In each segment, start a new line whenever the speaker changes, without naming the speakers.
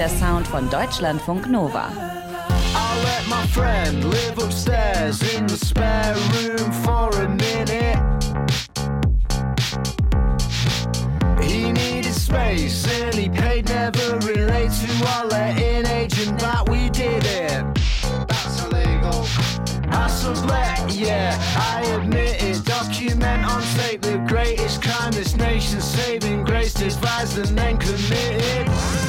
Der Sound von Deutschlandfunk Nova.
I'll let my friend live upstairs in the spare room for a minute. He needed space and he paid, never relate to our letting agent that we did it. That's illegal. I sublet, yeah, I admit it. Document on tape the greatest crime this nation's saving grace, devised and then committed.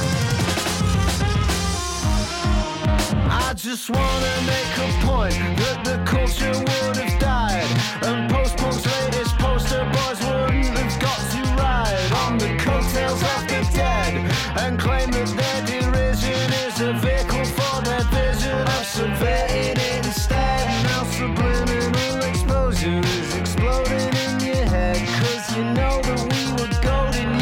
I just wanna make a point that the culture would have died, and post-punk's latest poster boys wouldn't have got to ride on the coattails of the dead and claim that their derision is a vehicle for their vision of subverting it instead. Now subliminal exposure is exploding in your head, cause you know that we were golden,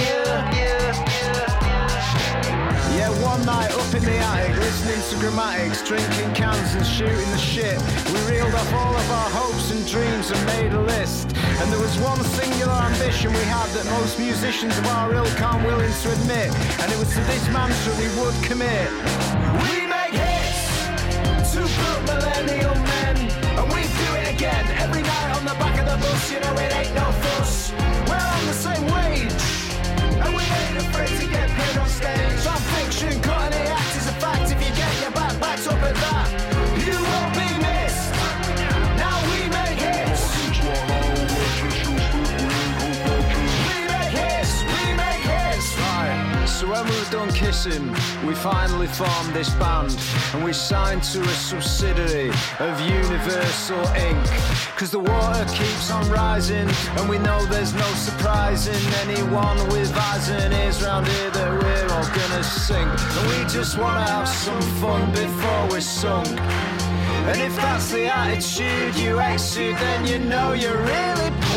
yeah, one night up in the attic, listening to grammatics, drinking cans and shooting the shit. We reeled off all of our hopes and dreams and made a list. And there was one singular ambition we had that most musicians of our ilk aren't willing to admit. And it was to this mantra we would commit. We make hits to put millennial men, and we do it again. Every night on the back of the bus, you know it ain't no fuss. We're on the same wage, and we ain't afraid to get paid on stage. Our fiction, cutting the act is a fact. If you get your back backed up at that, you won't be missed. Now we make hits. We make hits. Right, so when we were done kissing, we finally formed this band, and we signed to a subsidiary of Universal Inc. Cause the water keeps on rising, and we know there's no surprising anyone with eyes and ears round here that we're all gonna sink. And we just wanna have some fun before we're sunk. And if that's the attitude you exude, then you know you're really